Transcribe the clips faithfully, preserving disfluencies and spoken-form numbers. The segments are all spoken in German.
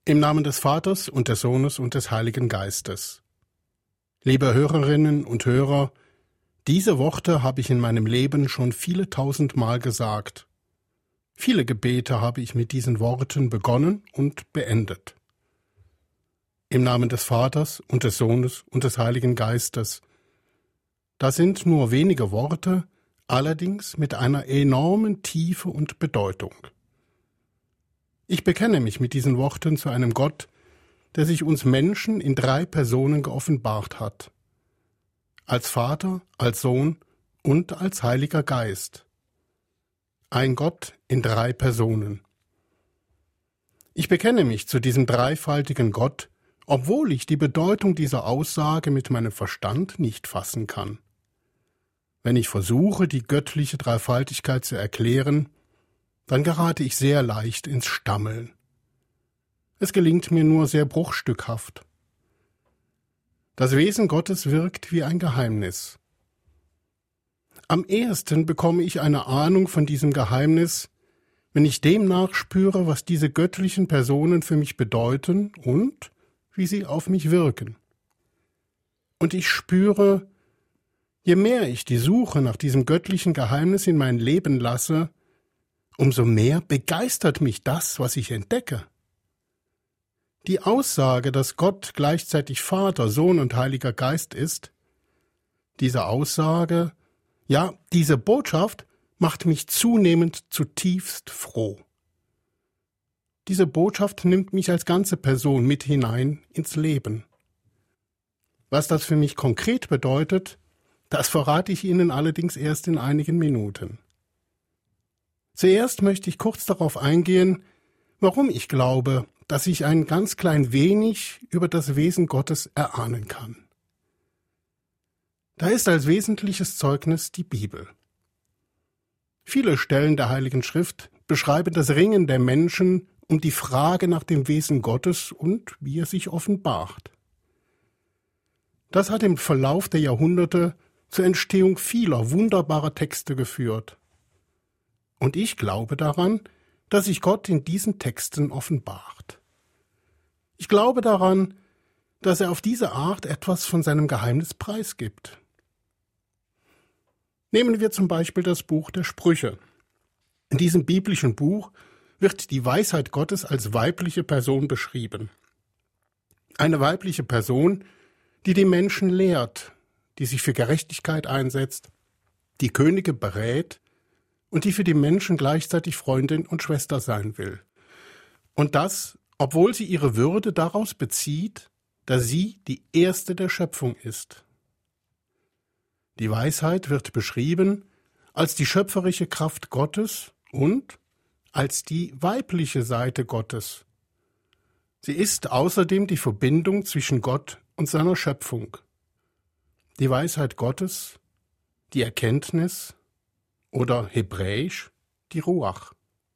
Im Namen des Vaters und des Sohnes und des Heiligen Geistes. Liebe Hörerinnen und Hörer, diese Worte habe ich in meinem Leben schon viele tausend Mal gesagt. Viele Gebete habe ich mit diesen Worten begonnen und beendet. Im Namen des Vaters und des Sohnes und des Heiligen Geistes. Das sind nur wenige Worte, allerdings mit einer enormen Tiefe und Bedeutung. Ich bekenne mich mit diesen Worten zu einem Gott, der sich uns Menschen in drei Personen geoffenbart hat. Als Vater, als Sohn und als Heiliger Geist. Ein Gott in drei Personen. Ich bekenne mich zu diesem dreifaltigen Gott, obwohl ich die Bedeutung dieser Aussage mit meinem Verstand nicht fassen kann. Wenn ich versuche, die göttliche Dreifaltigkeit zu erklären, dann gerate ich sehr leicht ins Stammeln. Es gelingt mir nur sehr bruchstückhaft. Das Wesen Gottes wirkt wie ein Geheimnis. Am ehesten bekomme ich eine Ahnung von diesem Geheimnis, wenn ich dem nachspüre, was diese göttlichen Personen für mich bedeuten und wie sie auf mich wirken. Und ich spüre, je mehr ich die Suche nach diesem göttlichen Geheimnis in mein Leben lasse, umso mehr begeistert mich das, was ich entdecke. Die Aussage, dass Gott gleichzeitig Vater, Sohn und Heiliger Geist ist, diese Aussage, ja, diese Botschaft macht mich zunehmend zutiefst froh. Diese Botschaft nimmt mich als ganze Person mit hinein ins Leben. Was das für mich konkret bedeutet, das verrate ich Ihnen allerdings erst in einigen Minuten. Zuerst möchte ich kurz darauf eingehen, warum ich glaube, dass ich ein ganz klein wenig über das Wesen Gottes erahnen kann. Da ist als wesentliches Zeugnis die Bibel. Viele Stellen der Heiligen Schrift beschreiben das Ringen der Menschen um die Frage nach dem Wesen Gottes und wie er sich offenbart. Das hat im Verlauf der Jahrhunderte zur Entstehung vieler wunderbarer Texte geführt. Und ich glaube daran, dass sich Gott in diesen Texten offenbart. Ich glaube daran, dass er auf diese Art etwas von seinem Geheimnis preisgibt. Nehmen wir zum Beispiel das Buch der Sprüche. In diesem biblischen Buch wird die Weisheit Gottes als weibliche Person beschrieben. Eine weibliche Person, die die Menschen lehrt, die sich für Gerechtigkeit einsetzt, die Könige berät und die für die Menschen gleichzeitig Freundin und Schwester sein will. Und das, obwohl sie ihre Würde daraus bezieht, dass sie die Erste der Schöpfung ist. Die Weisheit wird beschrieben als die schöpferische Kraft Gottes und als die weibliche Seite Gottes. Sie ist außerdem die Verbindung zwischen Gott und seiner Schöpfung. Die Weisheit Gottes, die Erkenntnis oder hebräisch die Ruach.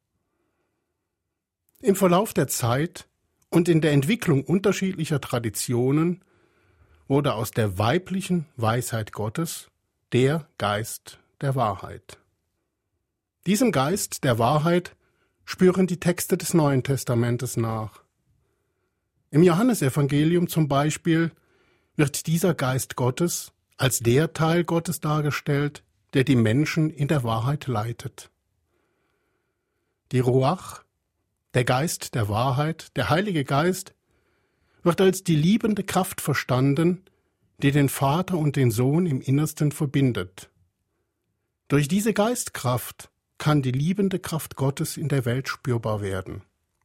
Im Verlauf der Zeit und in der Entwicklung unterschiedlicher Traditionen wurde aus der weiblichen Weisheit Gottes der Geist der Wahrheit. Diesem Geist der Wahrheit spüren die Texte des Neuen Testamentes nach. Im Johannesevangelium zum Beispiel wird dieser Geist Gottes als der Teil Gottes dargestellt, der die Menschen in der Wahrheit leitet. Die Ruach, der Geist der Wahrheit, der Heilige Geist, wird als die liebende Kraft verstanden, die den Vater und den Sohn im Innersten verbindet. Durch diese Geistkraft kann die liebende Kraft Gottes in der Welt spürbar werden.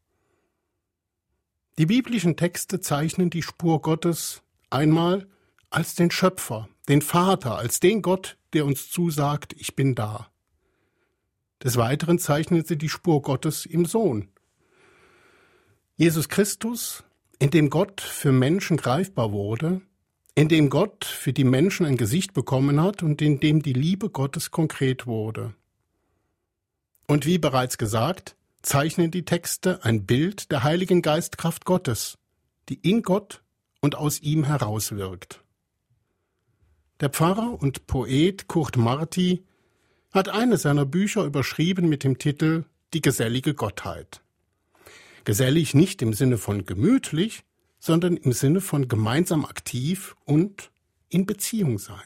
Die biblischen Texte zeichnen die Spur Gottes einmal als den Schöpfer, den Vater, als den Gott, der uns zusagt, ich bin da. Des Weiteren zeichnen sie die Spur Gottes im Sohn. Jesus Christus, in dem Gott für Menschen greifbar wurde, in dem Gott für die Menschen ein Gesicht bekommen hat und in dem die Liebe Gottes konkret wurde. Und wie bereits gesagt, zeichnen die Texte ein Bild der heiligen Geistkraft Gottes, die in Gott und aus ihm herauswirkt. Der Pfarrer und Poet Kurt Marti hat eines seiner Bücher überschrieben mit dem Titel »Die gesellige Gottheit«. Gesellig nicht im Sinne von gemütlich, sondern im Sinne von gemeinsam aktiv und in Beziehung sein.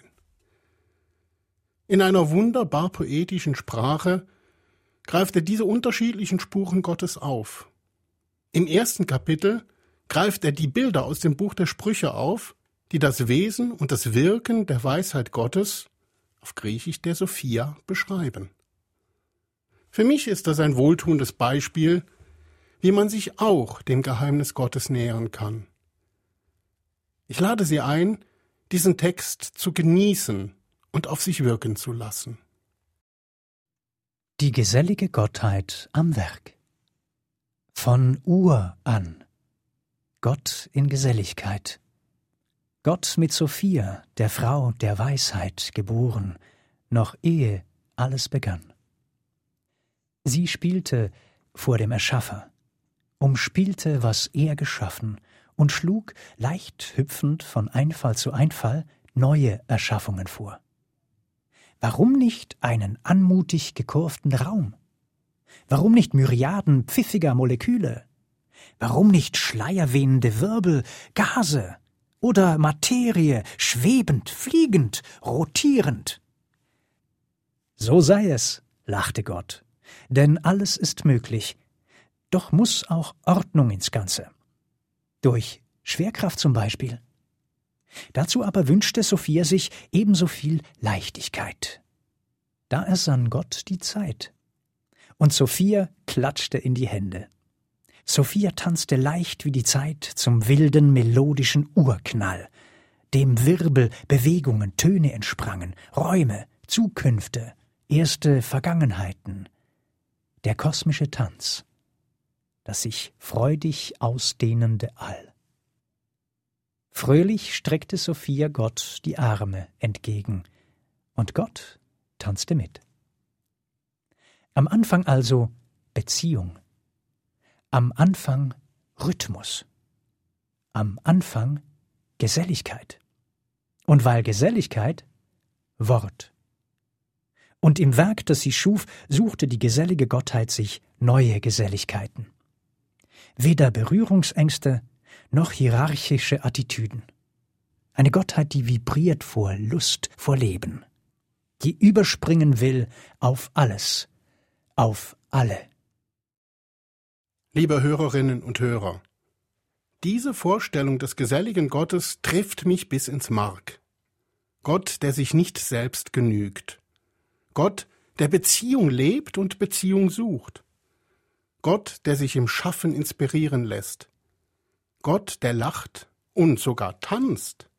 In einer wunderbar poetischen Sprache greift er diese unterschiedlichen Spuren Gottes auf. Im ersten Kapitel greift er die Bilder aus dem Buch der Sprüche auf, die das Wesen und das Wirken der Weisheit Gottes, auf Griechisch der Sophia, beschreiben. Für mich ist das ein wohltuendes Beispiel, wie man sich auch dem Geheimnis Gottes nähern kann. Ich lade Sie ein, diesen Text zu genießen und auf sich wirken zu lassen. Die gesellige Gottheit am Werk. Von Ur an. Gott in Geselligkeit. Gott mit Sophia, der Frau der Weisheit, geboren, noch ehe alles begann. Sie spielte vor dem Erschaffer, umspielte, was er geschaffen, und schlug, leicht hüpfend von Einfall zu Einfall, neue Erschaffungen vor. Warum nicht einen anmutig gekurvten Raum? Warum nicht Myriaden pfiffiger Moleküle? Warum nicht schleierwehende Wirbel, Gase oder Materie, schwebend, fliegend, rotierend? So sei es, lachte Gott, denn alles ist möglich, doch muss auch Ordnung ins Ganze. Durch Schwerkraft zum Beispiel. Dazu aber wünschte Sophia sich ebenso viel Leichtigkeit. Da ersann Gott die Zeit. Und Sophia klatschte in die Hände. Sophia tanzte leicht wie die Zeit zum wilden, melodischen Urknall, dem Wirbel Bewegungen, Töne entsprangen, Räume, Zukünfte, erste Vergangenheiten. Der kosmische Tanz, das sich freudig ausdehnende All. Fröhlich streckte Sophia Gott die Arme entgegen, und Gott tanzte mit. Am Anfang also Beziehung, am Anfang Rhythmus, am Anfang Geselligkeit. Und weil Geselligkeit, Wort. Und im Werk, das sie schuf, suchte die gesellige Gottheit sich neue Geselligkeiten. Weder Berührungsängste noch hierarchische Attitüden. Eine Gottheit, die vibriert vor Lust, vor Leben, die überspringen will auf alles, auf alle. Liebe Hörerinnen und Hörer, diese Vorstellung des geselligen Gottes trifft mich bis ins Mark. Gott, der sich nicht selbst genügt. Gott, der Beziehung lebt und Beziehung sucht. Gott, der sich im Schaffen inspirieren lässt. Gott, der lacht und sogar tanzt.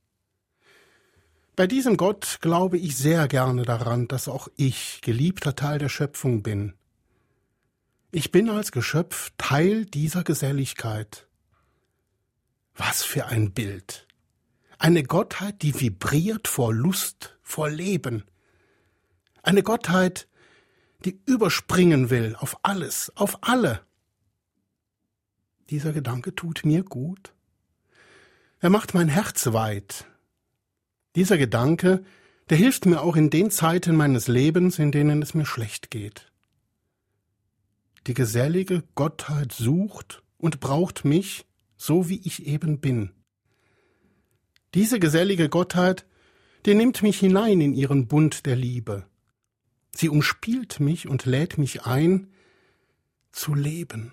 Bei diesem Gott glaube ich sehr gerne daran, dass auch ich geliebter Teil der Schöpfung bin. Ich bin als Geschöpf Teil dieser Geselligkeit. Was für ein Bild! Eine Gottheit, die vibriert vor Lust, vor Leben. Eine Gottheit, die überspringen will auf alles, auf alle. Dieser Gedanke tut mir gut. Er macht mein Herz weit. Dieser Gedanke, der hilft mir auch in den Zeiten meines Lebens, in denen es mir schlecht geht. Die gesellige Gottheit sucht und braucht mich, so wie ich eben bin. Diese gesellige Gottheit, die nimmt mich hinein in ihren Bund der Liebe. Sie umspielt mich und lädt mich ein, zu leben.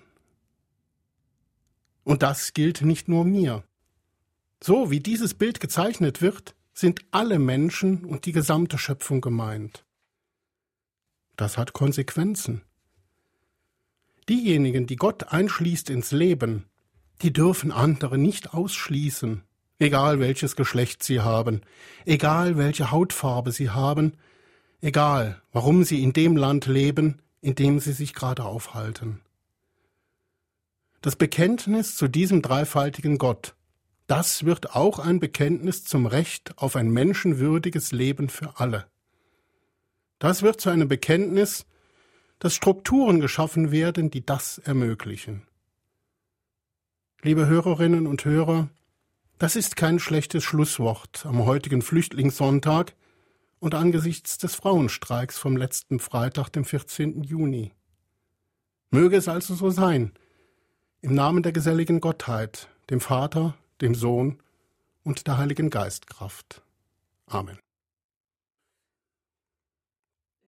Und das gilt nicht nur mir. So wie dieses Bild gezeichnet wird, sind alle Menschen und die gesamte Schöpfung gemeint. Das hat Konsequenzen. Diejenigen, die Gott einschließt ins Leben, die dürfen andere nicht ausschließen, egal welches Geschlecht sie haben, egal welche Hautfarbe sie haben, egal warum sie in dem Land leben, in dem sie sich gerade aufhalten. Das Bekenntnis zu diesem dreifaltigen Gott, das wird auch ein Bekenntnis zum Recht auf ein menschenwürdiges Leben für alle. Das wird zu einem Bekenntnis, dass Strukturen geschaffen werden, die das ermöglichen. Liebe Hörerinnen und Hörer, das ist kein schlechtes Schlusswort am heutigen Flüchtlingssonntag und angesichts des Frauenstreiks vom letzten Freitag, dem vierzehnten Juni. Möge es also so sein, Im Namen der geselligen Gottheit, dem Vater, dem Sohn und der Heiligen Geistkraft. Amen.